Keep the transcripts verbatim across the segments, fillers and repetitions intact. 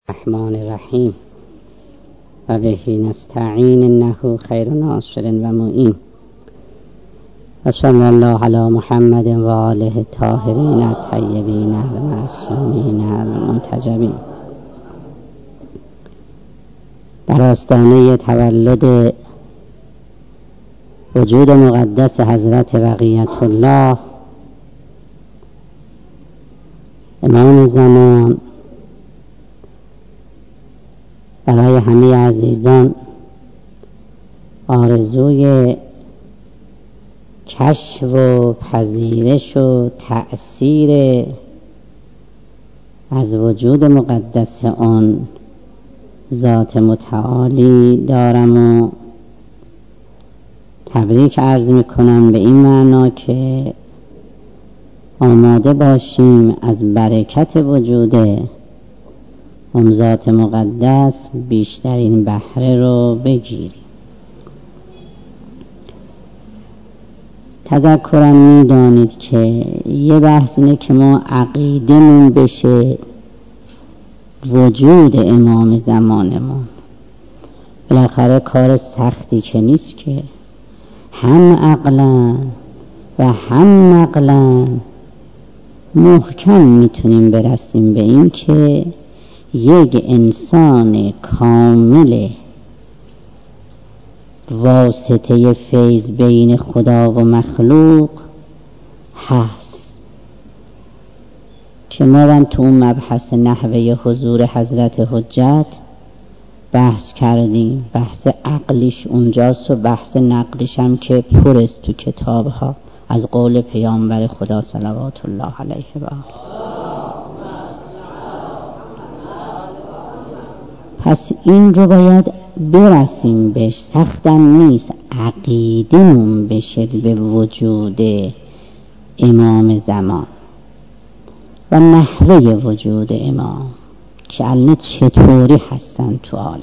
الرحمن الرحیم و بهی نستعین انه خیر ناصر و معین و صلی الله علی محمد و آله الطاهرین الطیبین المعصومین المنتجبین. در آستانه تولد وجود مقدس حضرت بقیت الله امام زمان برای همه عزیزان آرزوی کشف و پذیرش و تأثیر از وجود مقدس آن ذات متعالی دارم و تبریک عرض میکنم به این معنا که آماده باشیم از برکت وجود اون ذات مقدس بیشترین بهره رو بگیریم. تذکرم میدانید که یه بحث اینه که ما عقیدمون بشه وجود امام زمانمون. بالاخره کار سختی که نیست که هم عقلا و هم نقلا محکم میتونیم برسیم به این که یک انسان کامل واسطه فیض بین خدا و مخلوق هست که ما هم تو اون مبحث نحوه حضور حضرت حجت بحث کردیم. بحث عقلیش اونجاست و بحث نقلیش هم که پر است تو کتابها از قول پیامبر خدا صلوات الله علیه و آله. پس این رو باید برسیم بهش، سختم نیست. عقیدمون بشه به وجود امام زمان و نحوه وجود امام که الان چطوری هستن تو عالم.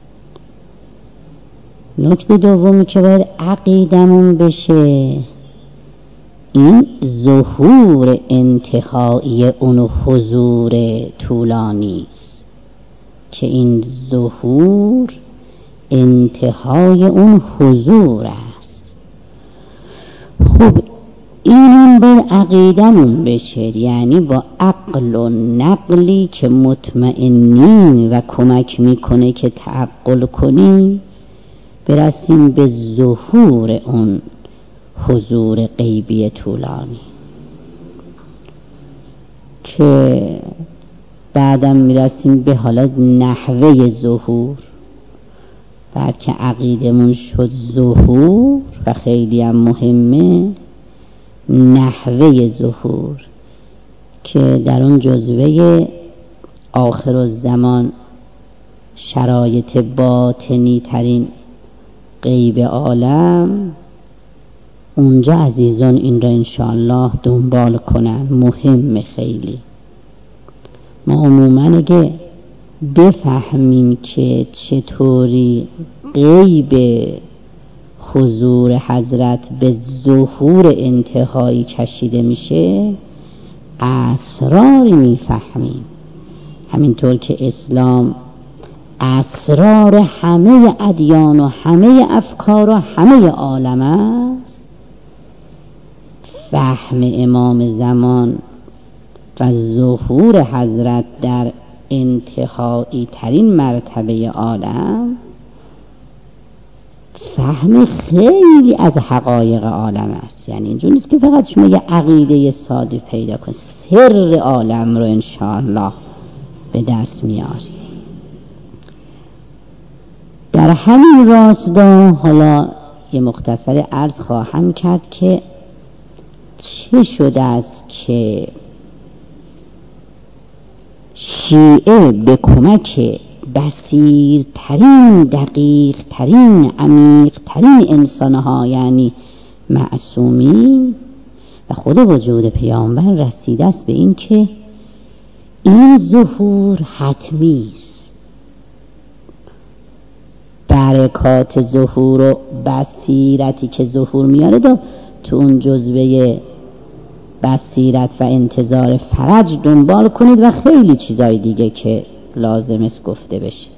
نکته دومی که باید عقیدمون بشه این ظهور انتهایی اون حضور طولانی است که این ظهور انتهای اون حضور است. خب اینم باید عقیدمون بشه، یعنی با عقل و نقلی که مطمئنین و کمک میکنه که تعقل کنیم برسیم به ظهور اون حضور غیبی طولانی که بعدم میرسیم به حالا نحوه ظهور. بعد که عقیدمون شد ظهور و خیلی هم مهمه نحوه ظهور که در اون جزوه آخر الزمان شرایط باطنی ترین غیب عالم، اونجا عزیزان این را انشاءالله دنبال کنن. مهمه خیلی. ما عموما اگه بفهمیم که چطوری غیب حضور حضرت به ظهور انتهایی کشیده میشه اسراری میفهمیم. همینطور که اسلام اسرار همه ادیان و همه افکار و همه عالم است، فهم امام زمان و ظهور حضرت در انتهایی ترین مرتبه عالم فهم خیلی از حقایق عالم است. یعنی اینجور نیست که فقط شما یه عقیده ساده پیدا کنید، سر عالم رو انشاءالله به دست میاری. در همین راستا حالا یه مختصر عرض خواهم کرد که چه شده است که شیعه به کمک بصیرترین، دقیقترین، عمیقترین انسانها یعنی معصومین و خود وجود پیامبر رسیده است به این که این ظهور حتمی است. برکات ظهور و بصیرتی که ظهور میاره دو تو اون جزوه بصیرت و انتظار فرج دنبال کنید و خیلی چیزای دیگه که لازم است گفته بشه.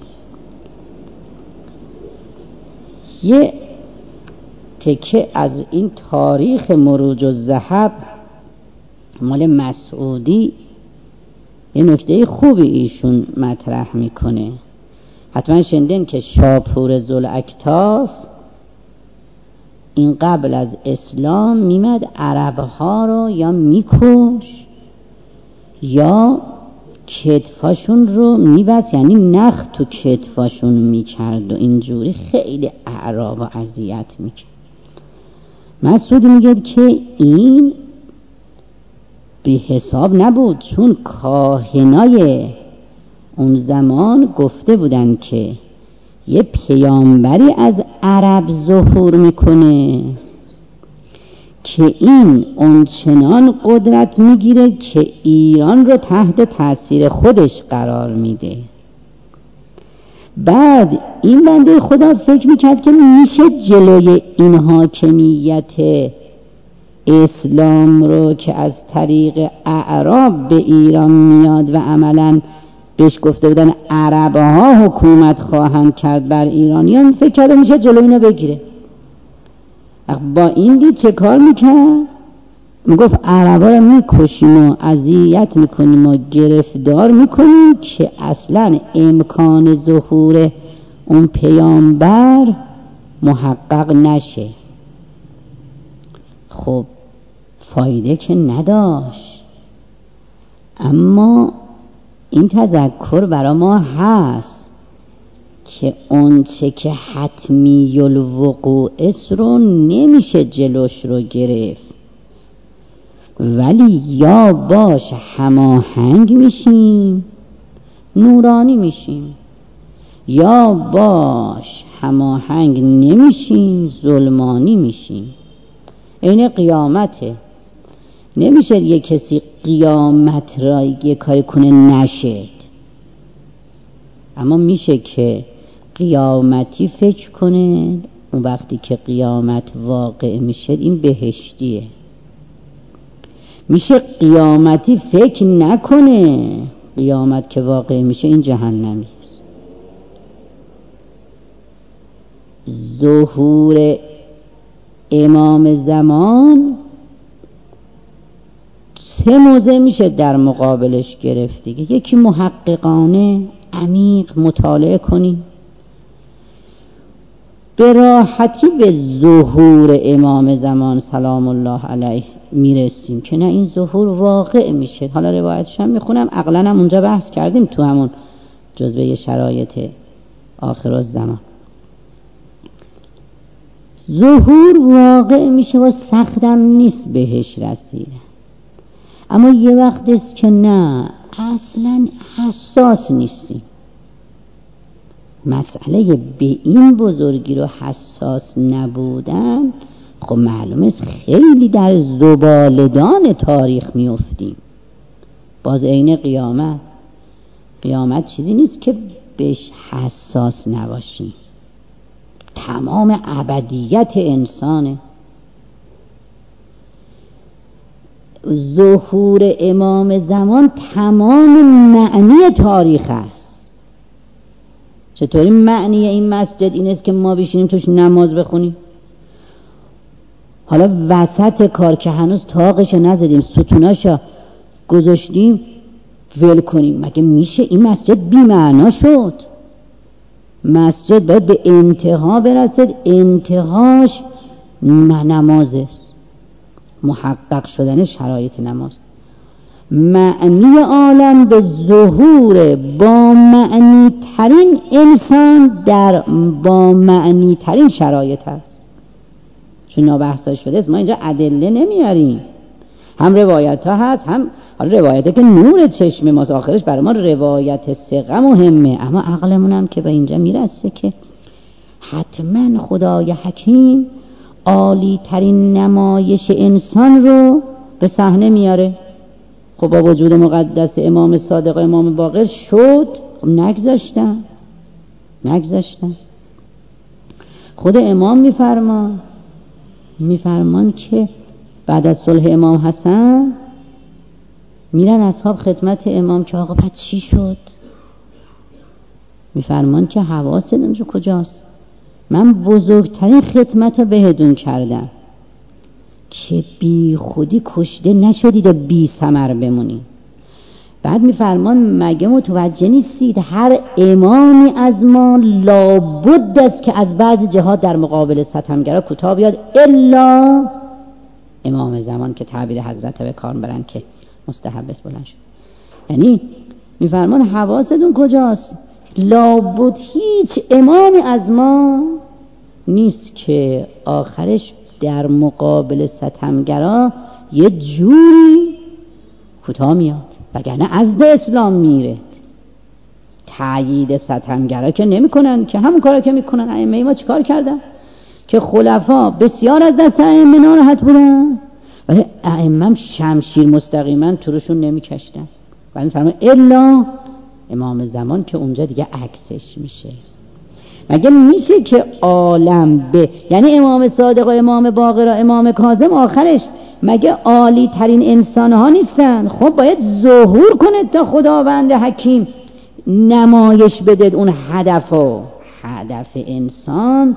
یه تکه از این تاریخ مروج الذهب مال مسعودی یه نکته خوبی ایشون مطرح میکنه. حتما شنیدین که شاپور ذوالاکتاف این قبل از اسلام میمد عربها رو یا میکش یا کتفاشون رو میبست، یعنی نخ تو کتفاشون میکرد و اینجوری خیلی اعراب و اذیت میکرد. مسعود میگه که این به حساب نبود، چون کاهنای اون زمان گفته بودن که یه پیامبری از عرب ظهور میکنه که این اونچنان قدرت میگیره که ایران رو تحت تاثیر خودش قرار میده. بعد این بنده خدا فکر میکرد که میشه جلوی این حاکمیت اسلام رو که از طریق اعراب به ایران میاد و عملاً بهش گفته بودن عربها حکومت خواهند کرد بر ایرانیان، فکر کرده میشه جلوی اینو بگیره. با این دید چه کار میکرد؟ میگفت عربا رو میکشیم و اذیت میکنیم و گرفتار میکنیم که اصلا امکان ظهور اون پیامبر محقق نشه. خب فایده که نداشت، اما این تذکر برای ما هست که اون چه که حتمی الوقوع است رو نمیشه جلوش رو گرفت، ولی یا باش هماهنگ میشیم نورانی میشیم، یا باش هماهنگ نمیشیم ظلمانی میشیم. این قیامته، نمیشه یه کسی قیامت را یه کاری کنه نشد، اما میشه که قیامتی فکر کنه. اون وقتی که قیامت واقع میشه این بهشتیه. میشه قیامتی فکر نکنه، قیامت که واقع میشه این جهنمی است. ظهور امام زمان سه موضع میشه در مقابلش گرفت دیگه. یکی محققانه عمیق مطالعه کنیم، به راحتی به ظهور امام زمان سلام الله علیه میرسیم که نه این ظهور واقع میشه. حالا روایتش هم میخونم، عقلا هم اونجا بحث کردیم تو همون جزوه شرایط آخر الزمان. ظهور واقع میشه و سختم نیست بهش رسیدن، اما یه وقت است که نه اصلا حساس نیستیم. مسئله به این بزرگی رو حساس نبودن، خب معلومه است خیلی در زبالدان تاریخ میافتیم. باز عین قیامت، قیامت چیزی نیست که بهش حساس نباشیم، تمام ابدیت انسانه. ظهور امام زمان تمام معنی تاریخ است. چطوری معنی این مسجد این است که ما بشینیم توش نماز بخونیم؟ حالا وسط کار که هنوز طاقشو نزدیم ستوناشو گذاشتیم ول کنیم؟ مگه میشه؟ این مسجد بی معنا شد. مسجد باید به انتها برسد، انتهاش نماز است، محقق شدن شرایط نماز. معنی عالم به ظهور با معنی ترین انسان در با معنی ترین شرایط هست. چون نابحثا شده است، ما اینجا ادله نمیاریم، هم روایت ها هست، هم حالا روایته که نور چشم ماست، آخرش برای ما روایت ثقه مهمه، اما عقلمون هم که به اینجا میرسه که حتما خدای حکیم عالی ترین نمایش انسان رو به صحنه میاره. خب با وجود مقدس امام صادق و امام باقر شد، خب نگذاشتن نگذاشتن خود امام میفرمان میفرمان که بعد از صلح امام حسن میرن اصحاب خدمت امام که آقا بعد چی شد؟ میفرمان که حواستون رو کجاست؟ من بزرگترین خدمت بهتون کردم که بی خودی کشته نشدید و بی ثمر بمونید. بعد میفرمان مگه متوجه نیستید هر امامی از ما لابد است که از بعضی جهات در مقابل ستمگرا کوتاه بیاد، الا امام زمان که تعبیر حضرت به کار برن که مستحب است بلند شد. یعنی میفرمان حواستون کجاست؟ لابد هیچ امامی از ما نیست که آخرش در مقابل ستمگرا یه جوری کوتاه میاد، وگرنه عزد اسلام میره. تأیید ستمگرا که نمی کنن، که همون کارا که میکنن ائمه ما چیکار کردن؟ که خلفا بسیار از دست ائمه ناراحت بودن ولی ائمه شمشیر مستقیما تو روشون نمیکشتن. و میفرمان الا امام زمان که اونجا دیگه عکسش میشه. مگه میشه که عالم به، یعنی امام صادق و امام باقر و امام کاظم آخرش مگه عالی ترین انسان ها نیستن؟ خب باید ظهور کنه تا خداوند حکیم نمایش بده اون هدفو. هدف انسان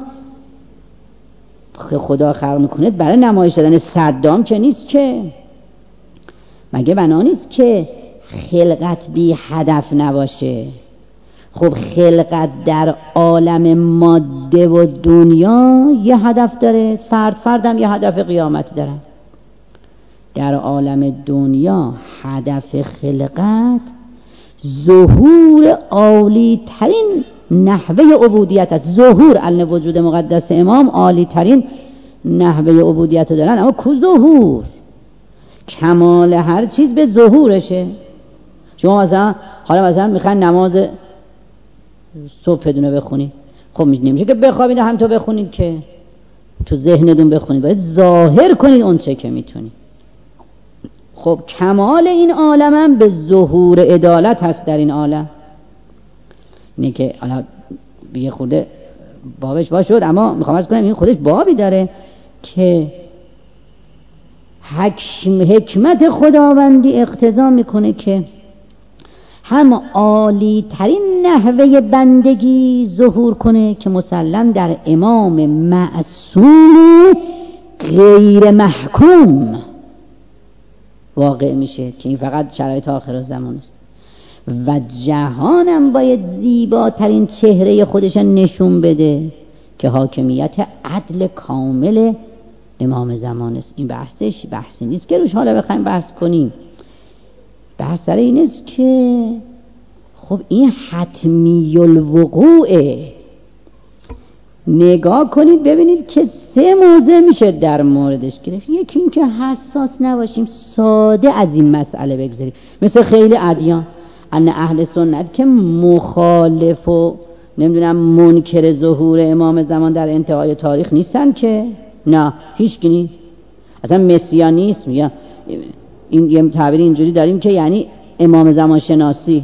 خدا خلق میکنه برای نمایش دادن صدام که نیست که. مگه بنا نیست که خلقت بی هدف نباشه؟ خب خلقت در عالم ماده و دنیا یه هدف داره، فرد فردم یه هدف قیامتی داره. در عالم دنیا هدف خلقت ظهور عالی ترین نحوه عبودیت است. ظهور علم وجود مقدس امام عالی ترین نحوه عبودیت دارن، اما کو ظهور؟ کمال هر چیز به ظهورشه. شما مثلا حالا مثلا میخواین نماز صبح بدونه بخونید، خب نمیشه که بخوابید هم تو بخونید، که تو ذهنتون بخونید، باید ظاهر کنید اون چه که میتونید. خب کمال این عالم هم به ظهور عدالت هست در این عالم. اینه که حالا یه خورده بابش باز شد، اما میخوام عرض کنم این خودش بابی داره که حکم حکمت خداوندی اقتضا میکنه که هم عالی ترین نحوه بندگی ظهور کنه که مسلم در امام معصوم غیر محکوم واقع میشه، که این فقط شرایط آخر زمان است. و جهانم باید زیباترین چهره خودش نشون بده که حاکمیت عدل کامل امام زمان است. این بحثش بحثی نیست که روش حالا بخوایم بحث کنیم. بحث سر این است که خب این حتمی الوقوعه. نگاه کنید ببینید که سه موضع میشه در موردش گرفت. یکی این که حساس نباشیم، ساده از این مسئله بگذاریم، مثل خیلی ادیان ان اهل سنت که مخالف و نمیدونم منکر ظهور امام زمان در انتهای تاریخ نیستن که، نه هیچ کی اصلا مسیانیسم یا این یه تعبیر اینجوری داریم که یعنی امام زمان شناسی،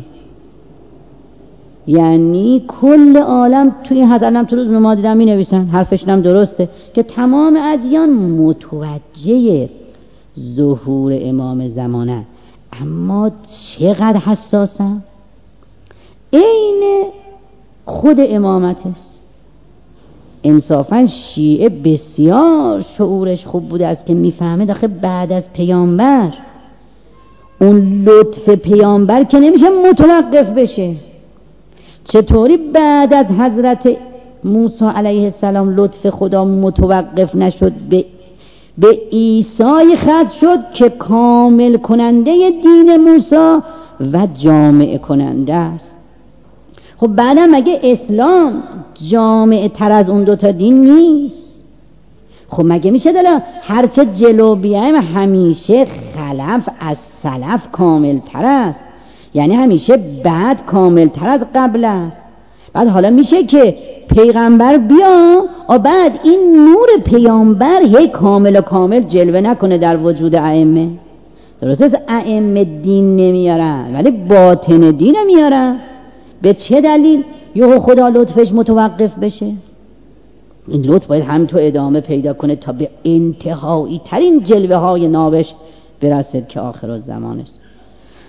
یعنی کل عالم توی این حضرتم تو روز ما دیدم می نویسن، حرفش نم درسته که تمام ادیان متوجه ظهور امام زمانه، اما چقدر حساسن؟ عین خود امامت است. انصافا شیعه بسیار شعورش خوب بوده است که میفهمه داخل بعد از پیامبر اون لطف پیامبر که نمیشه متوقف بشه. چطوری بعد از حضرت موسی علیه السلام لطف خدا متوقف نشد، به به عیسی ختم شد که کامل کننده دین موسی و جامع کننده است. خب بعدم مگه اسلام جامع تر از اون دوتا دین نیست؟ خب مگه میشه دلا هرچه جلو بیایم همیشه خلف از سلف کامل تر است، یعنی همیشه بعد کامل تر از قبل است. بعد حالا میشه که پیغمبر بیا و بعد این نور پیامبر هی کامل و کامل جلوه نکنه در وجود ائمه. درسته است ائمه دین نمیارن ولی باطن دین میارن. به چه دلیل؟ یهو خدا لطفش متوقف بشه؟ این لطف باید همینطور ادامه پیدا کنه تا به انتهایی ترین جلوه های نابش برسد که آخر الزمان است.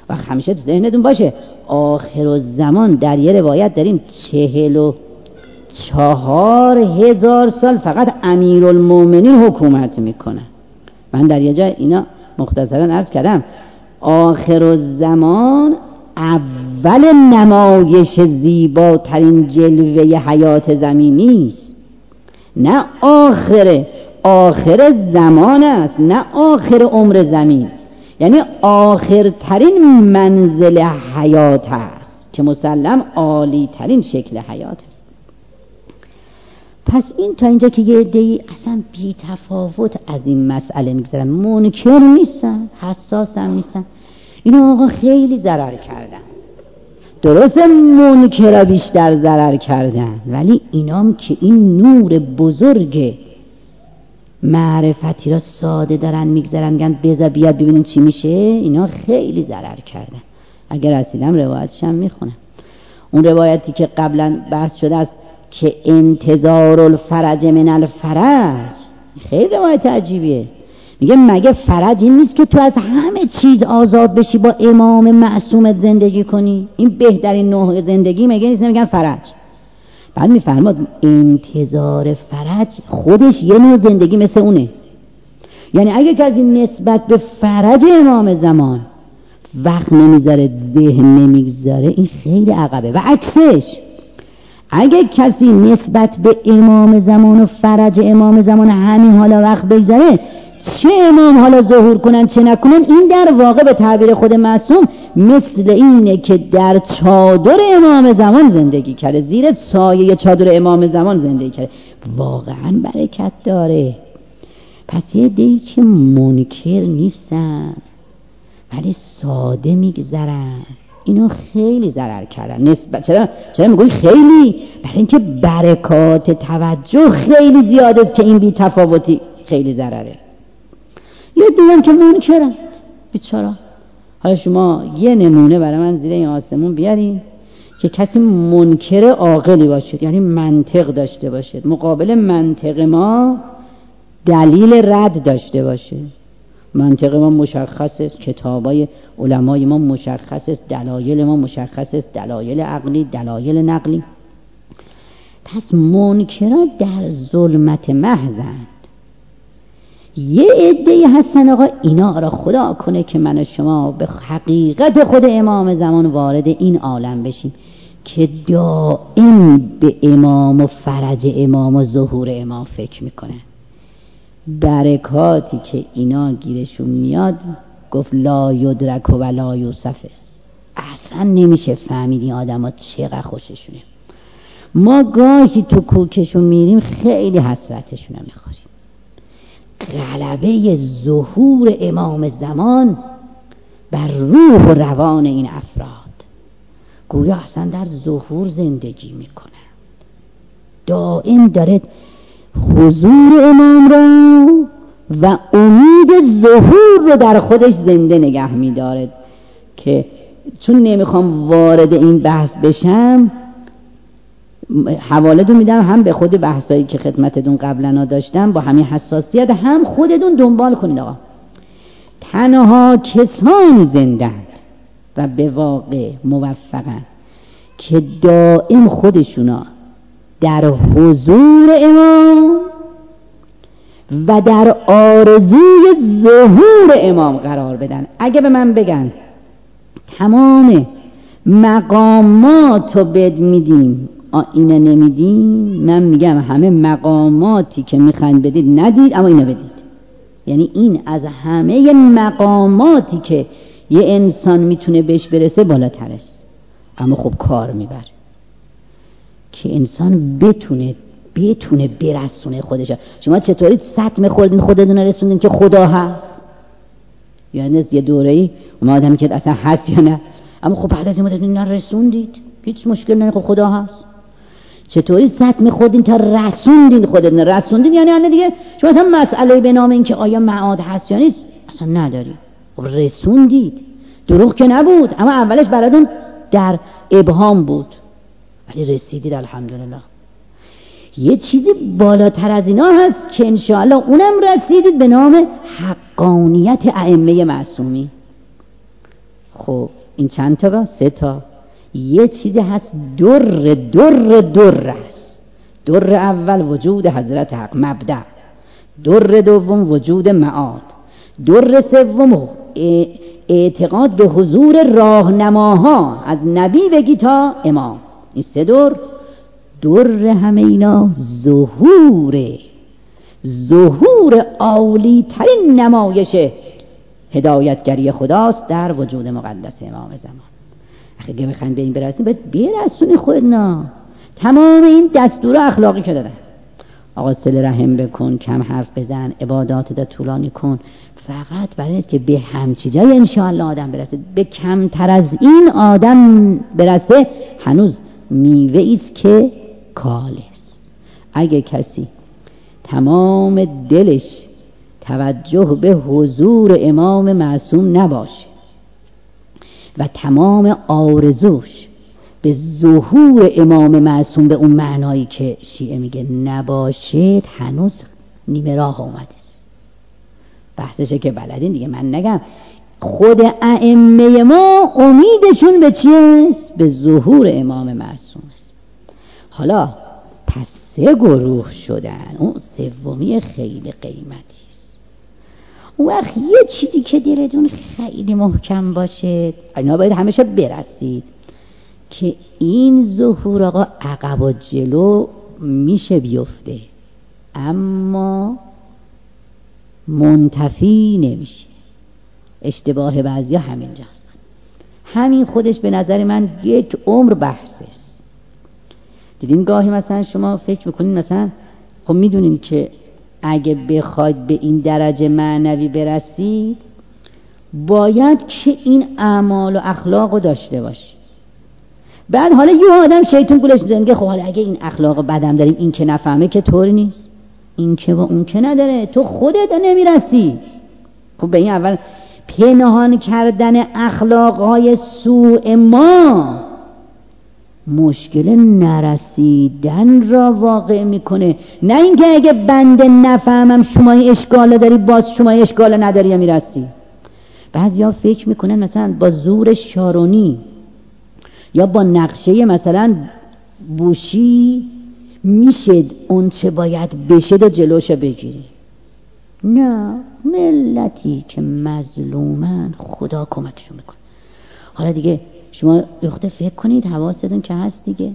و همیشه تو ذهنتون باشه آخر الزمان در یه روایت داریم چهل و چهار هزار سال فقط امیرالمومنین حکومت میکنن. من در یه جا اینا مختصرا عرض کردم آخر الزمان اول نمایش زیباترین جلوه حیات زمینی است، نه آخر آخر زمان است، نه آخر عمر زمین، یعنی آخرترین منزل حیات است که مسلم عالی ترین شکل حیات است. پس این تا اینجا که یه عده‌ای اصلا بی تفاوت از این مسئله میگذرن، منکر نیستن، حساس هم نیستن، اینا آقا خیلی ضرر کردن. درسته منکر بیشتر ضرر کردن، ولی اینام که این نور بزرگ معرفتی را ساده دارن میگذرن، میگن بذار بیاد ببینیم چی میشه، اینا خیلی ضرر کردن. اگر رسیدم روایتش هم میخونم، اون روایتی که قبلا بحث شده است که انتظار الفرج من الفرج، خیلی روایت عجیبیه. میگه مگه فرج این نیست که تو از همه چیز آزاد بشی، با امام معصومت زندگی کنی؟ این بهترین نوع زندگی مگه نیست؟ نمیگن فرج. بعد میفرماد انتظار فرج خودش یه نوع زندگی مثل اونه. یعنی اگه کسی نسبت به فرج امام زمان وقت نمیذاره، ذهن نمیگذاره، این خیلی عقبه. و عکسش اگه کسی نسبت به امام زمان و فرج امام زمان همین حالا وقت بگذاره، چه امام حالا ظهور کنن چه نکنن، این در واقع به تعبیر خود معصوم مثل اینه که در چادر امام زمان زندگی کرده، زیر سایه چادر امام زمان زندگی کرده. واقعا برکت داره. پس یه دیگه که منکر نیستن ولی ساده میگذرن، اینا خیلی ضرر کردن. نسبت چرا چرا میگوی خیلی؟ برای اینکه برکات توجه خیلی زیاده است که این بی تفاوتی خیلی ضرره. یه دیگه که منکرن بیچاره. حالا شما یه نمونه برای من زیر این آسمون بیارین که کسی منکر عاقلی باشد، یعنی منطق داشته باشد، مقابل منطق ما دلیل رد داشته باشه. منطق ما مشخص است، کتابای علمای ما مشخص است، دلایل ما مشخص است، دلایل عقلی، دلایل نقلی. پس منکران در ظلمت محضند. یه عده‌ای هستن آقا اینا را خدا کنه که من و شما به حقیقت خود امام زمان وارد این عالم بشیم که دائم به امام و فرج امام و ظهور امام فکر میکنن. برکاتی که اینا گیرشون میاد گفت لا یدرک و لا یوصف است. اصلا نمیشه فهمید این آدم ها چقدر خوششونه. ما گاهی تو کوکشون میریم خیلی حسرتشون رو میخوریم. غلبه ظهور امام زمان بر روح و روان این افراد، گویا اصلا در ظهور زندگی میکنن، دائم داره حضور امام را و امید ظهور رو در خودش زنده نگه می‌داره. که چون نمیخوام وارد این بحث بشم حواله دو میدم هم به خود بحثایی که خدمتتون قبلا داشتم با همین حساسیت، هم خودتون دنبال کنید. آقا تنها کسانی زندند و به واقع موفقن که دائم خودشونا در حضور امام و در آرزوی ظهور امام قرار بدن. اگه به من بگن تمام مقامات رو بد میدیم اینه نمیدیم، من میگم همه مقاماتی که میخواین بدید ندید، اما اینو بدید. یعنی این از همه مقاماتی که یه انسان میتونه بهش برسه بالاتر است، اما خب کار میبره که انسان بتونه بتونه برسونه خودش. شما چطوری سطم خوردین خودتون رسوندین که خدا هست؟ یعنی یه دوره‌ای اون آدمی که اصلا هست یا نه، اما خب بعد از این مدت اینا رسوندید، هیچ مشکل نه، خب خدا هست. چطوری سطم خودتون تا رسوندین خودتون رسوندین؟ یعنی الان دیگه شما اصلا مسئله به نام این که آیا معاد هست یا نیست اصلا نداری، خب رسوندید. دروغ که نبود، اما اولش براتون در ابهام بود، ولی رسیدید الحمدلله. یه چیزی بالاتر از اینا هست که انشاءالله اونم رسیدید، به نام حقانیت ائمه معصومی. خب این چند تا؟ سه تا. یه چیزی هست در در در هست. در اول وجود حضرت حق مبدأ، در دوم وجود معاد، در سوم اعتقاد به حضور راهنماها از نبی بگی تا امام. این سه در. در همه اینا ظهور ظهور عالی ترین نمایش هدایتگری خداست در وجود مقدس امام زمان. اگه بخواید به این برسیم باید برسونی خودنا. تمام این دستور اخلاقی که دادن، آقا صله رحم بکن، کم حرف بزن، عبادات دا طولانی کن، فقط برای اینست که به همچی جای انشاءالله آدم برسه. به کمتر از این آدم برسه هنوز میوه ایست که کالست. اگه کسی تمام دلش توجه به حضور امام معصوم نباشه و تمام آرزوش به ظهور امام معصوم به اون معنایی که شیعه میگه نباشه، هنوز نیمه راه اومده است. بحثشه که بلدین دیگه، من نگم. خود ائمه ما امیدشون به چیست؟ به ظهور امام معصوم است. حالا پس سه گروه شدن، اون سومی خیلی قیمتی است. اون وقت یه چیزی که دلتون خیلی محکم باشه، اینا باید همیشه برسید که این ظهور آقا عقب و جلو میشه بیفته اما منتفی نمیشه. اشتباه بعضی ها همین جاست. همین خودش به نظر من یک عمر بحث است. دیدین گاهی مثلا شما فکر میکنین مثلا خب میدونین که اگه بخواید به این درجه معنوی برسید باید که این اعمال و اخلاق رو داشته باشی. بعد حالا یه آدم شیطان گولش میزنه خب حالا اگه این اخلاق بدم داریم این که نفهمه که طوری نیست، این که و اون که نداره، تو خودت نمیرسی. خب به این اول پنهان کردن اخلاقهای سوء ما مشکل نرسیدن را واقع میکنه، نه اینکه اگه بنده نفهمم شما اشکال داری باز شما اشکال نداری یا میرسی. بعضیا فکر میکنن مثلا با زور شارونی یا با نقشه مثلا بوشی میشه اون چه باید بشه و جلوش بگیری. نه، ملتی که مظلومن خدا کمکشون میکنه. حالا دیگه شما یخته فکر کنید، حواستون که هست دیگه،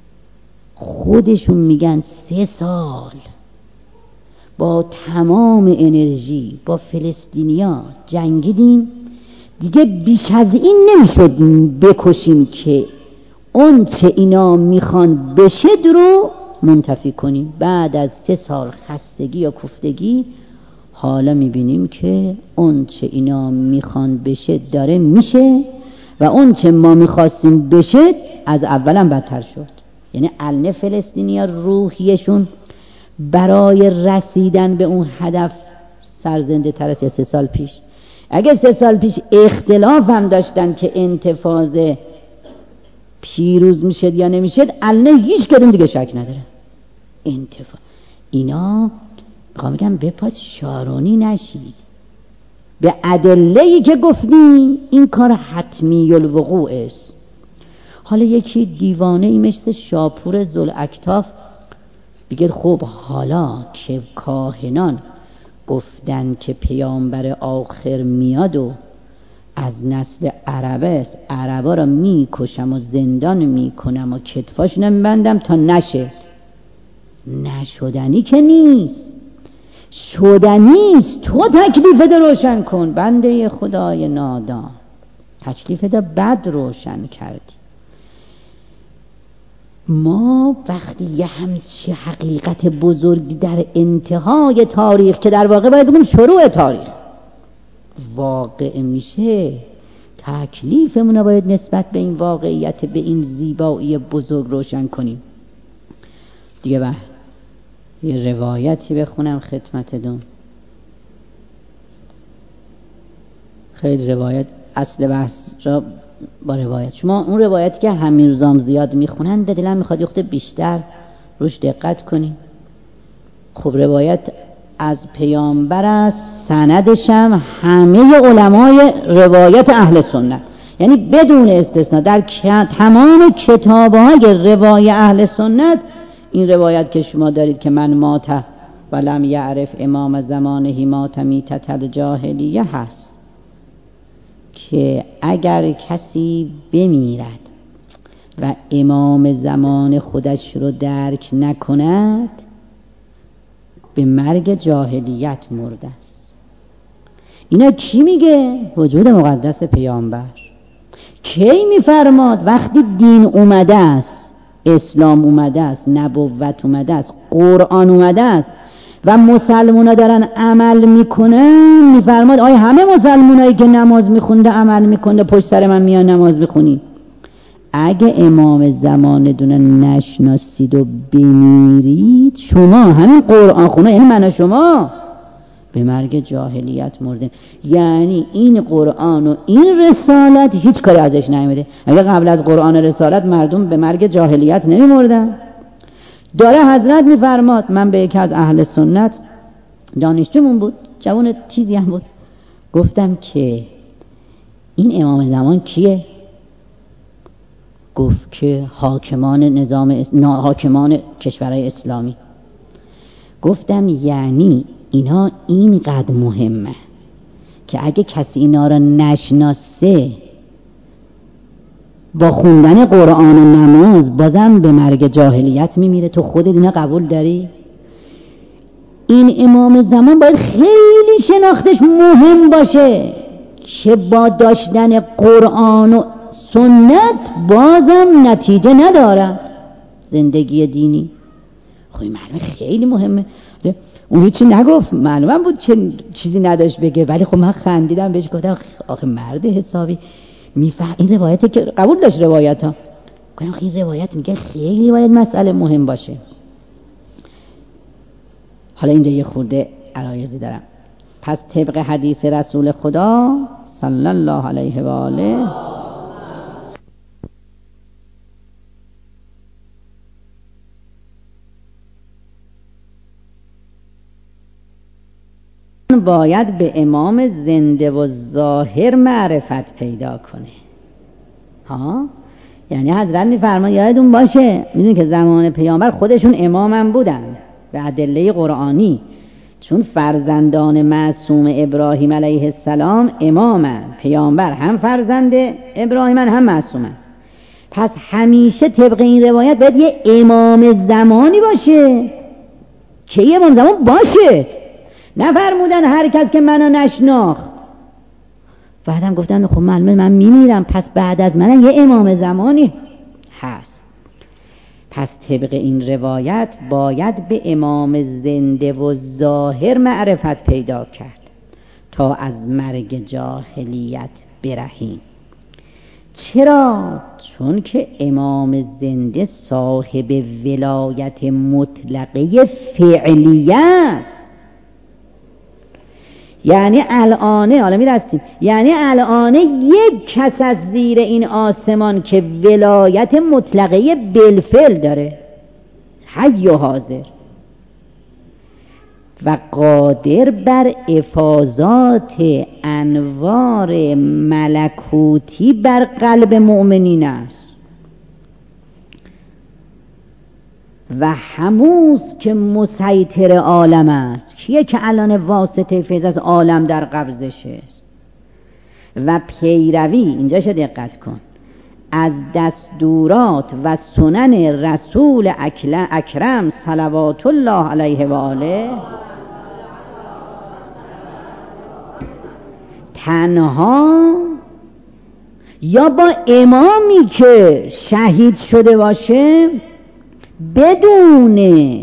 خودشون میگن سه سال با تمام انرژی با فلسطینیا جنگیدیم، دیگه بیش از این نمیشد بکشیم که اون چه اینا میخوان بشه رو منتفی کنیم. بعد از سه سال خستگی یا کفتگی حالا میبینیم که اون چه اینا میخوان بشه داره میشه و اون چه ما میخواستیم بشه از اولم بدتر شد. یعنی الان فلسطینیا روحیشون برای رسیدن به اون هدف سرزنده تر از سه سال پیش. اگه سه سال پیش اختلاف هم داشتن که انتفاضه پیروز میشد یا نمیشد، الان هیچ کدوم دیگه شک نداره. انتفاضه اینا میخوام بگم بپاد شارونی نشید. به ادله‌ای که گفتیم این کار حتمی الوقوع است. حالا یکی دیوانه ای مثل شاپور ذوالاکتاف بگه خب حالا که کاهنان گفتن که پیامبر آخر میاد و از نسل عربه است، عربا را میکشم و زندان میکنم و کتفاش نمیبندم تا نشد. نشدنی که نیست، شدنیست. تو تکلیف ده روشن کن بنده خدای نادان، تکلیف ده بد روشن کردی. ما وقتی یه همچی حقیقت بزرگی در انتهای تاریخ که در واقع باید بگم شروع تاریخ واقع میشه، تکلیفمون باید نسبت به این واقعیت به این زیبایی بزرگ روشن کنیم دیگه. بعد یه روایتی بخونم خدمتتون، خیلی روایت اصل بحث را با روایت. شما اون روایتی که همین روزام زیاد میخونن به دلم میخواد یخته بیشتر روش دقت کنی. خب روایت از پیامبر است، سندش هم همه علمای روایت اهل سنت، یعنی بدون استثناء در تمام کتاب‌های روای اهل سنت این روایت که شما دارید که من مات ولم یعرف امام زمانه مات میتة الجاهلیه هست که اگر کسی بمیرد و امام زمان خودش رو درک نکند به مرگ جاهلیت مرده است. اینا کی میگه؟ وجود مقدس پیامبر. کی میفرماد؟ وقتی دین اومده است، اسلام اومده است، نبوت اومده است، قرآن اومده است و مسلمونا دارن عمل میکنن، میفرماد آیا همه مسلمونایی که نماز میخونده عمل میکنده پشت سر من میان نماز میخونی؟ اگه امام زمان دونه نشناسید و بمیرید، شما همین قرآن خونه، یعنی من و شما به مرگ جاهلیت مرده. یعنی این قرآن و این رسالت هیچ کاری ازش نمیده. اگه قبل از قرآن و رسالت مردم به مرگ جاهلیت نمیمردن. داره حضرت میفرماد، من به یکی از اهل سنت دانشجومون بود، جوان تیزی هم بود، گفتم که این امام زمان کیه؟ گفت که حاکمان نظام اس... حاکمان کشورهای اسلامی. گفتم یعنی اینا اینقدر مهمه که اگه کسی اینا را نشناسه با خوندن قرآن و نماز بازم به مرگ جاهلیت میمیره، تو خودت اینا قبول داری؟ این امام زمان باید خیلی شناختش مهم باشه که با داشتن قرآن و سنت بازم نتیجه ندارد زندگی دینی. خب این معلومه خیلی مهمه. اون هیچی نگفت، معلومه بود چه چیزی نداشت بگه، ولی خب من خندیدم بهش، گفتم آخه مرد حسابی میفهم این روایته که قبول داشت روایت ها. گفتم این روایت میگه خیلی باید مسئله مهم باشه. حالا اینجا یه خورده عرایضی دارم. پس طبق حدیث رسول خدا صلی الله علیه و آله باید به امام زنده و ظاهر معرفت پیدا کنه. ها؟ یعنی حضرت میفرمان یادتون باشه، میدونی که زمان پیامبر خودشون امامم بودن به ادله قرآنی، چون فرزندان معصوم ابراهیم علیه السلام امامن، پیامبر هم فرزند ابراهیمن هم معصومن. پس همیشه طبق این روایت باید یه امام زمانی باشه که یه امام زمان باشه. نفرمودن هر کس که منو نشناخت. بعدم گفتن خب معلومه من میمیرم، پس بعد از من یه امام زمانی هست. پس طبق این روایت باید به امام زنده و ظاهر معرفت پیدا کرد تا از مرگ جاهلیت برهیم. چرا؟ چون که امام زنده صاحب ولایت مطلقه فعلیه است. یعنی الانه، حالا میرسیم، یعنی الانه یک کس از زیر این آسمان که ولایت مطلقه بالفعل داره، حی و حاضر و قادر بر افاضات انوار ملکوتی بر قلب مؤمنین است و هموست که مسیطر عالم است. کیه که الان واسطه فیض از عالم در قبضش است و پیروی، اینجا شو دقت کن، از دستورات و سنن رسول اکرم صلوات الله علیه و آله تنها یا با امامی که شهید شده باشه بدون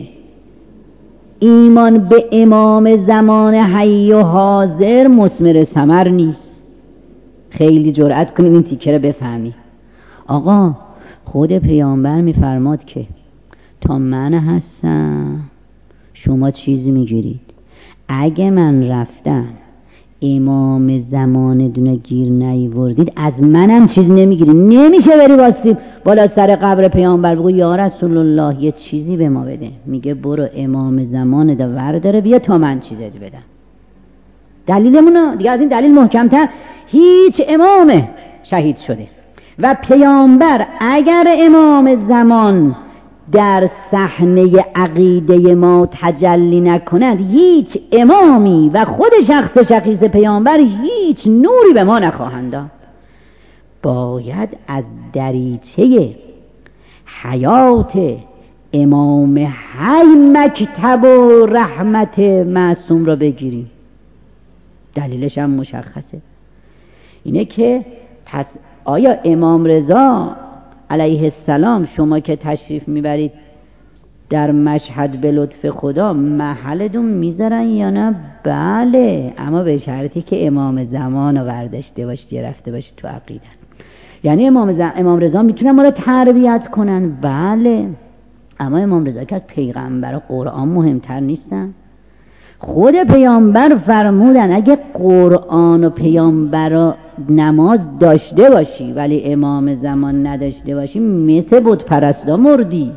ایمان به امام زمان حی و حاضر مثمر ثمر نیست. خیلی جرأت کنید این تیکه رو بفهمی. آقا خود پیامبر میفرماد که تا من هستم شما چیزی میگیرید، اگه من رفتم امام زمان دونه گیر نیوردید از منم چیز نمیگیرید. نمیشه بری واسه بالا سر قبر پیامبر بگو یا رسول الله یه چیزی به ما بده، میگه برو امام زمان دا ورداره بیا تا من چیزت بدم. دلیلمونه دیگه، از این دلیل محکمتر هیچ امامه شهید شده و پیامبر اگر امام زمان در صحنه عقیده ما تجلی نکند هیچ امامی و خود شخص شخیص پیامبر هیچ نوری به ما نخواهند داد. باید از دریچه حیات امام حی مکتب و رحمت معصوم را بگیریم. دلیلش هم مشخصه، اینه که پس آیا امام رضا علیه السلام شما که تشریف میبرید در مشهد به لطف خدا محلتون میذارن یا نه؟ بله، اما به شرطی که امام زمان رو برداشته باش گرفته باش تو عقیدت. یعنی امام, ز... امام رضا میتونن ما رو تربیت کنن؟ بله، اما امام رضا که از پیغمبر و قرآن مهمتر نیستن؟ خود پیامبر فرمودن اگه قرآن و پیامبر و نماز داشته باشی ولی امام زمان نداشته باشی مثل بت پرستا مردی.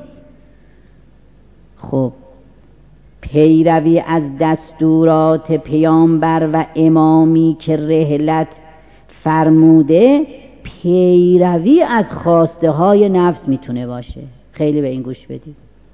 خب پیروی از دستورات پیامبر و امامی که رحلت فرموده پیروی از خواسته های نفس میتونه باشه. خیلی به این گوش بدید.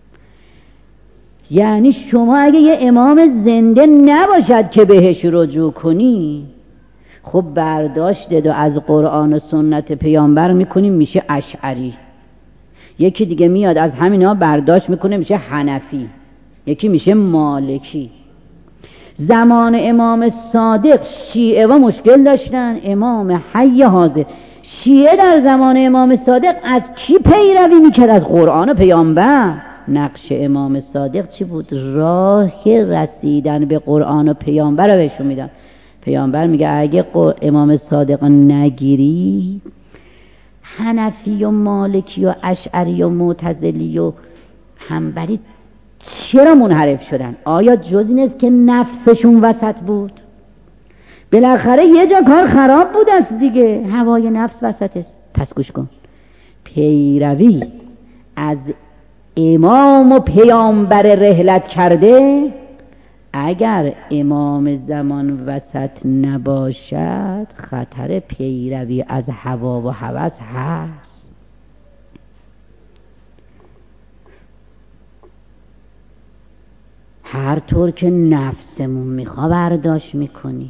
یعنی شما اگه یه امام زنده نباشد که بهش رجوع کنی، خب برداشت دو از قرآن و سنت پیامبر میکنی میشه اشعری، یکی دیگه میاد از همینا برداشت میکنه میشه حنفی، یکی میشه مالکی. زمان امام صادق شیعه و مشکل داشتن، امام حی حاضر. شیعه در زمان امام صادق از کی پیروی میکرد؟ از قرآن و پیامبر. نقش امام صادق چی بود؟ راه رسیدن به قرآن و پیامبر رو بهشون میدن. پیامبر میگه اگه امام صادق نگیری حنفی و مالکی و اشعری و معتزلی و حنبلی چرا منحرف شدن؟ آیا جز این است که نفسشون وسط بود؟ بالاخره یه جا کار خراب بود است دیگه، هوای نفس وسط است. پس گوش کن، پیروی از امام و پیامبر رحلت کرده اگر امام زمان وسط نباشد خطر پیروی از هوا و هوس هست. هر طور که نفسمون میخوا برداشت میکنی،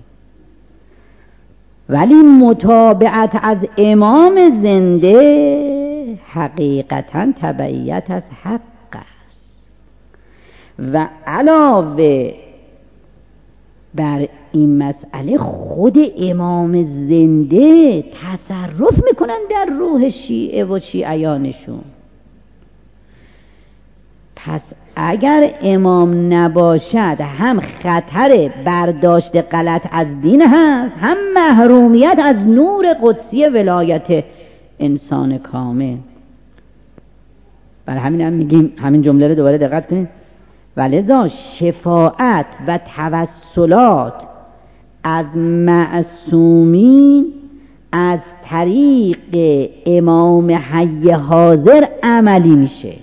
ولی متابعت از امام زنده حقیقتا تبعیت از حق است. و علاوه بر این مسئله خود امام زنده تصرف میکنن در روح شیعه و شیعیانشون. پس اگر امام نباشد هم خطر برداشت غلط از دین هست، هم محرومیت از نور قدسی ولایت انسان کامل. برای همین هم میگیم همین جمله رو دوباره دقت کنید، ولذا شفاعت و توسلات از معصومین از طریق امام حی حاضر عملی میشه.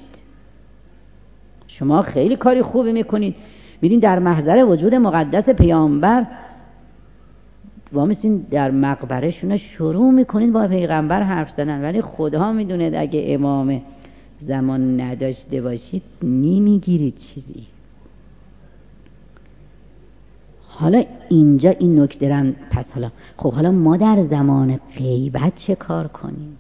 شما خیلی کاری خوبی میکنید، میرین در محضر وجود مقدس پیامبر وامیسین در مقبره شونه شروع میکنید با پیغمبر حرف زدن، ولی خدا میدونه اگه امام زمان نداشته باشید نمیگیرید چیزی. حالا اینجا این نکته رم پس حالا خب حالا ما در زمان غیبت چه کار کنیم؟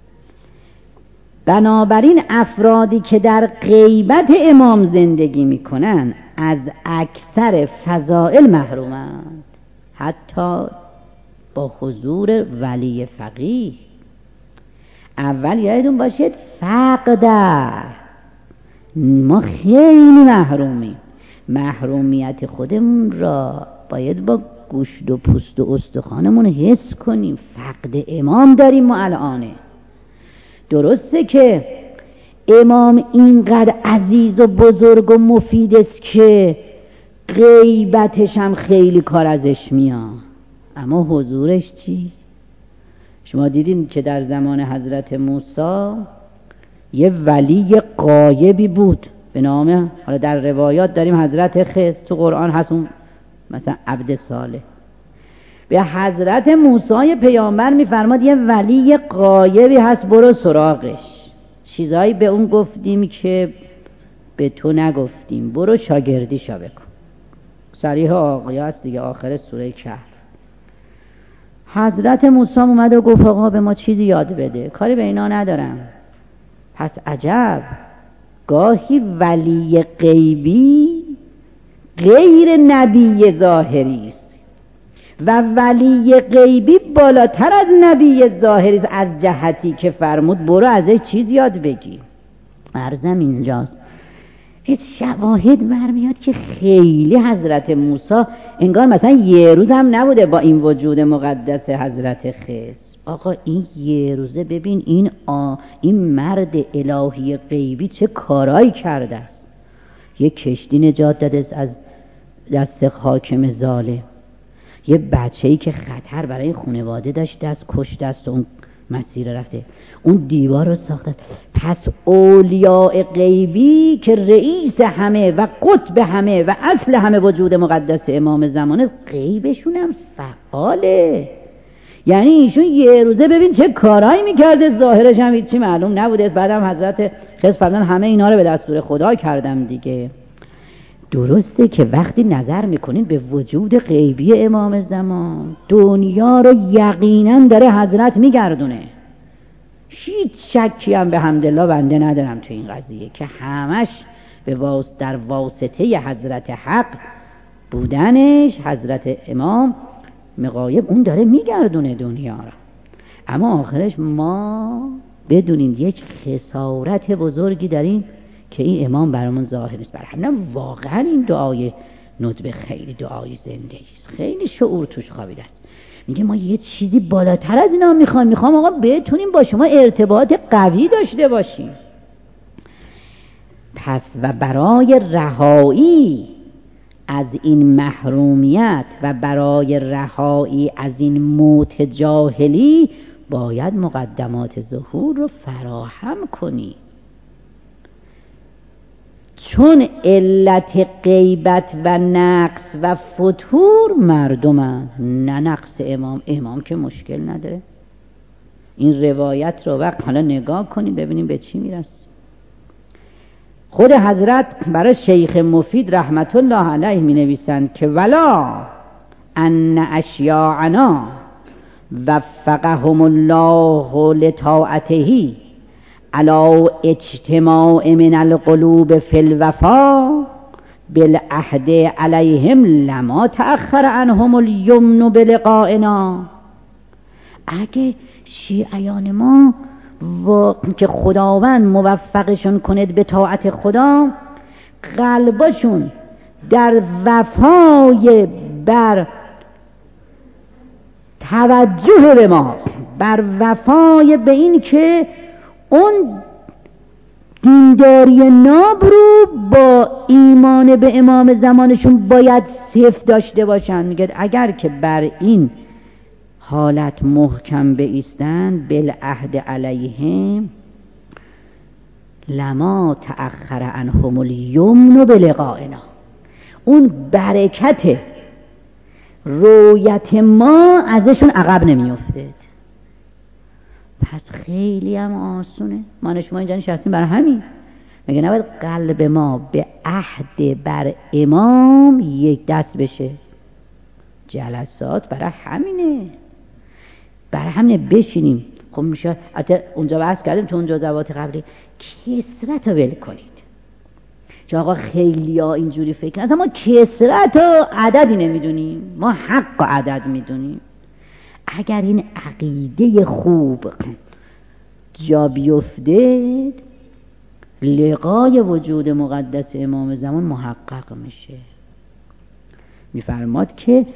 بنابراین افرادی که در غیبت امام زندگی میکنن از اکثر فضائل محرومند، حتی با حضور ولی فقیه. اول یادتون باشید فقده ما خیلی محرومیم، محرومیت خودمون را باید با گوشت و پوست و استخوانمون حس کنیم. فقد امام داریم ما الانه. درسته که امام اینقدر عزیز و بزرگ و مفید است که غیبتش هم خیلی کار ازش میاد، اما حضورش چی؟ شما دیدین که در زمان حضرت موسی یه ولی غایبی بود به نام، حالا در روایات داریم حضرت خضر، تو قرآن هست اون مثلا عبد صالح. به حضرت موسی پیامبر میفرماد یه ولی غایبی هست، برو سراغش. چیزایی به اون گفتیم که به تو نگفتیم، برو شاگردیشا بکن. صریح آقایی هست دیگه، آخر سوره کهف. حضرت موسی اومد و گفت آقا به ما چیزی یاد بده، کاری به اینا ندارم. پس عجب، گاهی ولی غیبی غیر نبی ظاهری است و ولی غیبی بالاتر از نبی ظاهری است، از جهتی که فرمود برو ازش چیز یاد بگی. عرضم اینجاست، این شواهد برمیاد که خیلی حضرت موسی انگار مثلا یه روز هم نبوده با این وجود مقدس حضرت خضر. آقا این یه روزه ببین این آ این مرد الهی غیبی چه کارایی کرده است. یه کشتی نجات داده است از دست حاکم ظالم، یه بچه‌ای که خطر برای خانواده داشت دست کشته است و اون مسیر رفته، اون دیوار رو ساخته است. پس اولیاء غیبی که رئیس همه و قطب همه و اصل همه وجود مقدس امام زمان، غیبشون هم فعاله. یعنی ایشون یه روزه ببین چه کارایی میکرده، ظاهرش هم هیچی معلوم نبوده. بعدم حضرت خضر فرمودن همه اینا رو به دستور خدا کردم دیگه. درسته که وقتی نظر میکنین به وجود غیبی امام زمان، دنیا رو یقینا داره حضرت میگردونه. هیچ شکی هم به حمدالله بنده ندارم تو این قضیه که همش به واسطه در واسطه حضرت حق بودنش، حضرت امام مغایب اون داره میگردونه دنیا رو. اما آخرش ما بدونیم یک خسارت بزرگی داریم که این امام برامون ظاهر است. برای همین واقعا این دعای ندبه خیلی دعای زنده است، خیلی شعور توش خوابیده است. میگه ما یه چیزی بالاتر از اینا میخوایم، میخوام آقا بتونیم با شما ارتباط قوی داشته باشیم. پس و برای رهایی از این محرومیت و برای رهایی از این موت جاهلی باید مقدمات ظهور رو فراهم کنی. چون علت غیبت و نقص و فتور مردمن، نه نقص امام. امام که مشکل نداره. این روایت رو وقت حالا نگاه کنیم ببینیم به چی میرسه. خود حضرت برای شیخ مفید رحمت الله علیه می نویسند که ولا ان اشیاعنا وفقهم الله لطاعته علی اجتماع من القلوب فی الوفا بالعهد علیهم لما تأخر عنهم الیمن بلقائنا. اگه شیعیان ما و که خداوند موفقشون کند به طاعت خدا، قلبشون در وفای بر توجه به ما، بر وفای به این که اون دینداری ناب رو با ایمان به امام زمانشون باید صفر داشته باشن. میگه اگر که بر این حالت محکم بایستند بالعهد علیهم لما تأخر عنهم الیمن بلقائنا، اون برکت رویت ما ازشون عقب نمیافتد. پس خیلی هم آسونه. ما شما اینجا نشستیم برای همین. میگه نباید قلب ما به عهد بر امام یک دست بشه. جلسات برای همینه، برای همینه بشینیم. خب میشه حتی اونجا بحث کردیم تو اونجا جوابات قبلی، کسرت رو ول کنید. چون آقا خیلی ها اینجوری فکر نکنن ما کسرت و عددی نمیدونیم، ما حق و عدد میدونیم. اگر این عقیده خوب جا بیفته، لقای وجود مقدس امام زمان محقق میشه. میفرماد که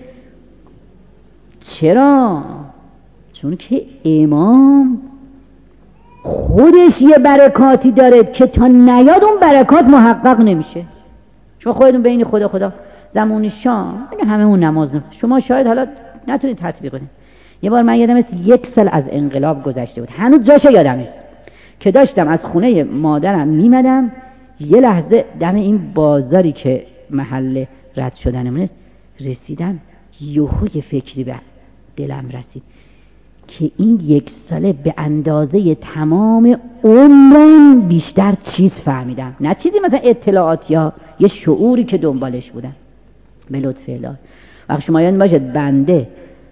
چرا؟ چون که امام خودش یه برکاتی داره که تا نیاد اون برکات محقق نمیشه. شما خودتون بین خدا خدا زمان شام همه اون نماز نفت. شما شاید حالا نتونید تطبیق کنید. یه بار من یادم است یک سال از انقلاب گذشته بود، هنوز جاشو یادم است که داشتم از خونه مادرم میمدم، یه لحظه دم این بازاری که محل رد شدنمون است رسیدم، یهو یه فکری به دلم رسید که این یک ساله به اندازه تمام عمرم بیشتر چیز فهمیدم، نه چیزی مثلا اطلاعات یا یه شعوری که دنبالش بودم. به لطف الهی وقت شما یاد باشد بنده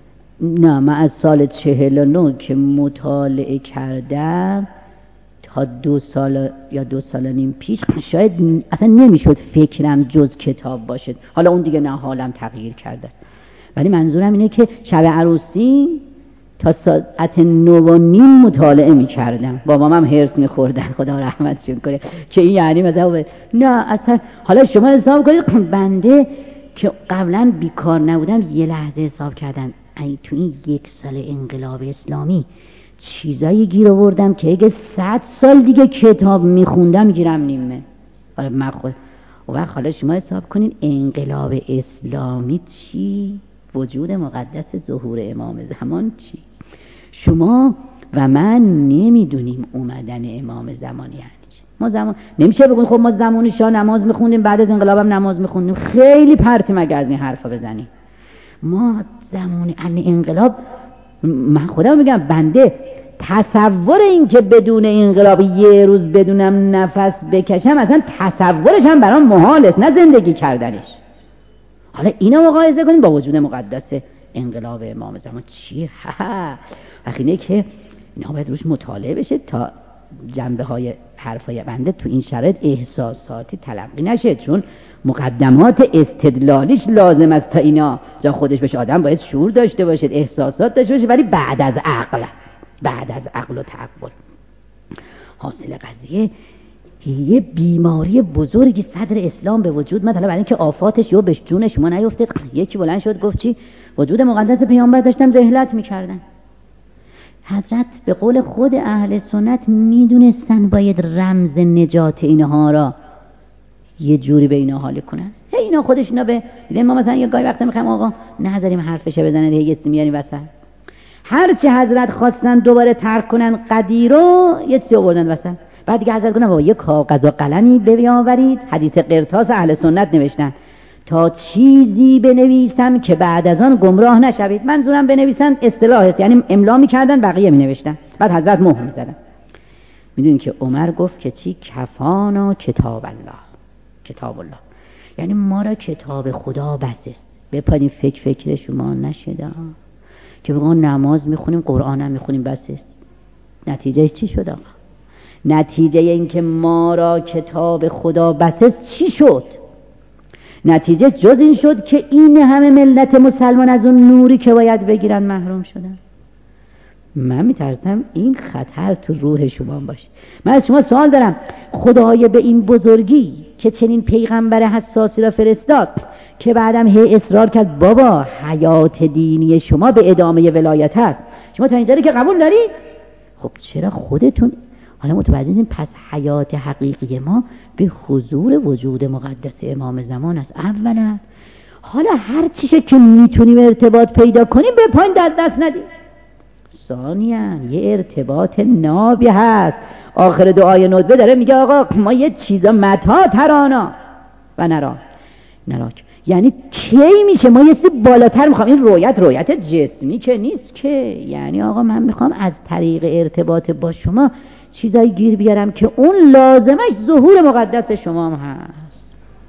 نه من از سال چهل و نه که مطالعه کردم تا دو سال یا دو سال و نیم پیش شاید اصلا نمیشد فکرم جز کتاب باشد. حالا اون دیگه نه، حالم تغییر کرده است، ولی منظورم اینه که شب عروسی تا ساعت نو و نیم مطالعه میکردم. بابام هم هرس میخوردن خدا رحمتشون کنه که این یعنی مثلا نه اصلا. حالا شما حساب کنید بنده که قبلا بیکار نبودم یه لحظه حساب کردم ای تو این یک سال انقلاب اسلامی چیزایی گیر آوردم که اگه صد سال دیگه کتاب میخوندم گیرم نیمه. حالا من خود و وقت حالا شما حساب کنین انقلاب اسلامی چی، وجود مقدس ظهور امام زمان چی. شما و من نمیدونیم اومدن امام زمان یعنی چی. ما زمان نمیشه بگون خب ما زمان شاه نماز میخوندیم بعد از انقلابم نماز میخوندیم، خیلی پرتیم اگه از این حرفا بزنیم. ما زمان انقلاب من خودم میگم بنده تصور این که بدون انقلاب یه روز بدونم نفس بکشم اصلا تصورش هم برام محال است، نه زندگی کردنش. حالا اینا مقایسه کنیم با وجود مقدس انقلاب امام زمان چیه؟ اینه که اینا باید روش مطالعه بشه تا جنبه های حرفای بنده تو این شرایط احساساتی تلقی نشه، چون مقدمات استدلالیش لازم است تا اینا جا خودش بشه. آدم باید شعور داشته باشه، احساسات داشته باشه، ولی بعد از عقل، بعد از عقل و تعقل. حاصل قضیه یه بیماری بزرگی صدر اسلام به وجود مثلا برای اینکه آفاتش یا به جون شما نیفته. یکی بلند شد گفت چی؟ وجود مقدس پیامبر داشتن رحلت میکردن. حضرت به قول خود اهل سنت میدونستن باید رمز نجات اینها را یه جوری به اینا حاله کنن. هی اینا خودشونا به دیدن ما مثلا یه گاهی وقتا میخوایم آقا نذاریم حرفشه بزنن یه چیزی میاریم وسط. هرچی حضرت خواستن دوباره ترک کنن قدیر رو یه چیزی آوردن وسط. بعد دیگه حضرت گفتن بابا یه کاغذ و قلمی بیاورید، حدیث قرطاس اهل سنت نوشتن تا چیزی بنویسم که بعد از آن گمراه نشوید. منظورم بنویسن اصطلاح است، یعنی املا میکردن بقیه مینوشتن، بعد حضرت مهر میزدن. میدونین که عمر گفت که چی؟ کفانا کتاب الله، کتاب الله یعنی ما را کتاب خدا بس است. بپادین فکر فکر شما نشده که بگم نماز میخونیم قرآن هم میخونیم بس است. نتیجه چی شد آقا؟ نتیجه این که ما را کتاب خدا بس است چی شد؟ نتیجه جز این شد که این همه ملت مسلمان از اون نوری که باید بگیرن محروم شدن. من میترسم این خطر تو روح شما باشه. من از شما سوال دارم، خدای به این بزرگی که چنین پیغمبر حساسی را فرستاد که بعدم هی اصرار کرد بابا حیات دینی شما به ادامه ولایت هست، شما تا اینجا که قبول دارید، خب چرا خودتون حالا متوجه نیستین؟ پس حیات حقیقی ما به حضور وجود مقدس امام زمان است اولا. حالا هر چیشه که میتونیم ارتباط پیدا کنیم به پایین دست دست ندیم. ثانیاً یه ارتباط نابی هست. آخر دعای ندبه داره میگه آقا ما یه چیزا متا ترانا و نرا نراک، یعنی کی میشه ما یه سی بالاتر میخوام. این رویت رویت جسمی که نیست که، یعنی آقا من میخوام از طریق ارتباط با شما چیزایی گیر بیارم که اون لازمش ظهور مقدس شما هم هست.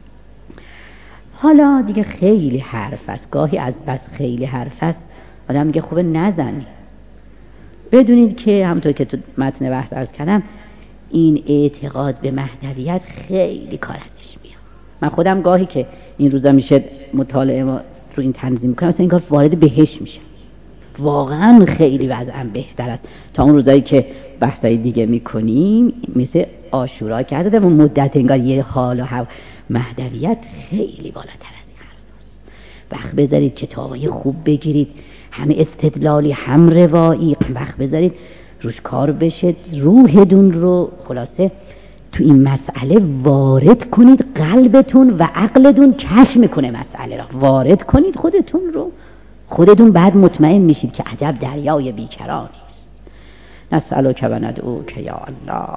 حالا دیگه خیلی حرف است، گاهی از بس خیلی حرف است آدم میگه خوبه نزنی. بدونید که همونطور که تو متن بحث عرض کردم این اعتقاد به مهدویت خیلی کار ازش میاد. من خودم گاهی که این روزا میشه مطالعه رو این تنظیم میکنم مثلا این کار وارد بهش میشه. واقعا خیلی وضعم بهتر است تا اون روزایی که بحثای دیگه میکنیم مثل عاشورا کرده و مدت انگار یه حال و هوا. مهدویت خیلی بالاتر از این حرفاست. وقت بذارید کتابای خوب بگیرید، همه استدلالی هم روایی، وقت بذارید روش کار بشه، روحتون رو خلاصه تو این مسئله وارد کنید، قلبتون و عقلتون کشف میکنه مسئله را، وارد کنید خودتون رو، خودتون بعد مطمئن میشید که عجب دریای بیکرانی است. نسألک و ندعوک یا الله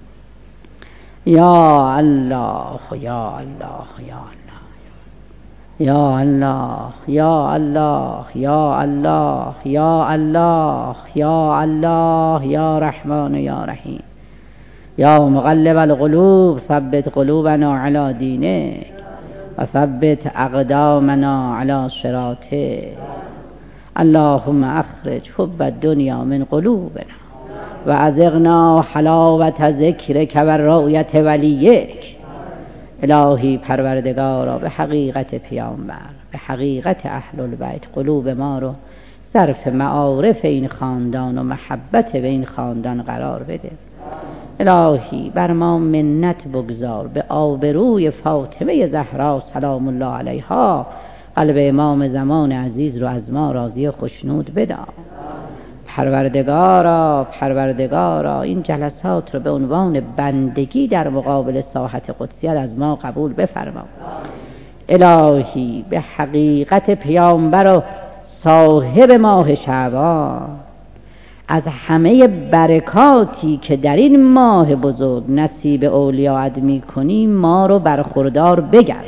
یا الله یا الله یا الله. یا الله یا الله یا الله یا الله یا الله یا رحمان یا رحیم یا مقلب القلوب ثبت قلوبنا علی دینک و ثبت اقدامنا علی صراطک. اللهم اخرج حب الدنیا من قلوبنا و ازغنا حلاوت ذکرک و رؤیت ولیک. الهی پروردگارا به حقیقت پیامبر، به حقیقت اهل البیت قلوب ما رو صرف معارف این خاندان و محبت به این خاندان قرار بده. الهی بر ما منت بگذار به آبروی فاطمه زهرا سلام الله علیها. قلب امام زمان عزیز رو از ما راضی خوشنود بدار. پروردگارا پروردگارا این جلسات رو به عنوان بندگی در مقابل ساحت قدسیت از ما قبول بفرما. الهی به حقیقت پیامبر و صاحب ماه شعبان از همه برکاتی که در این ماه بزرگ نصیب اولیاءت می کنیم ما رو برخوردار بگردان.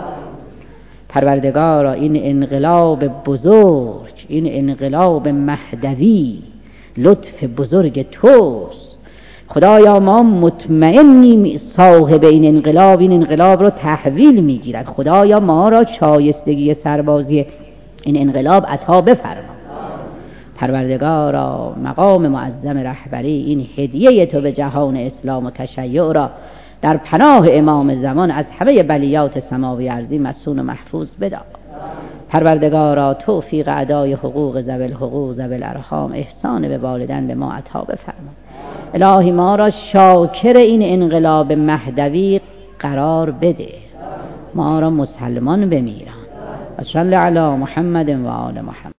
پروردگارا این انقلاب بزرگ، این انقلاب مهدوی لطف بزرگ توست. خدایا ما مطمئنیم صاحب این انقلاب این انقلاب رو تحویل میگیرد. خدایا ما را شایستگی سربازی این انقلاب عطا بفرما. پروردگارا مقام معظم رهبری این هدیه تو به جهان اسلام و تشیع را در پناه امام زمان از همه بلیات سماوی ارضی مصون و محفوظ بدار. پروردگارا توفیق ادای حقوق ذوی الحقوق ذوی الارحام احسان به والدین به ما عطا بفرما. الهی ما را شاکر این انقلاب مهدوی قرار بده، ما را مسلمان بمیران. و صلی علی محمد و آل محمد.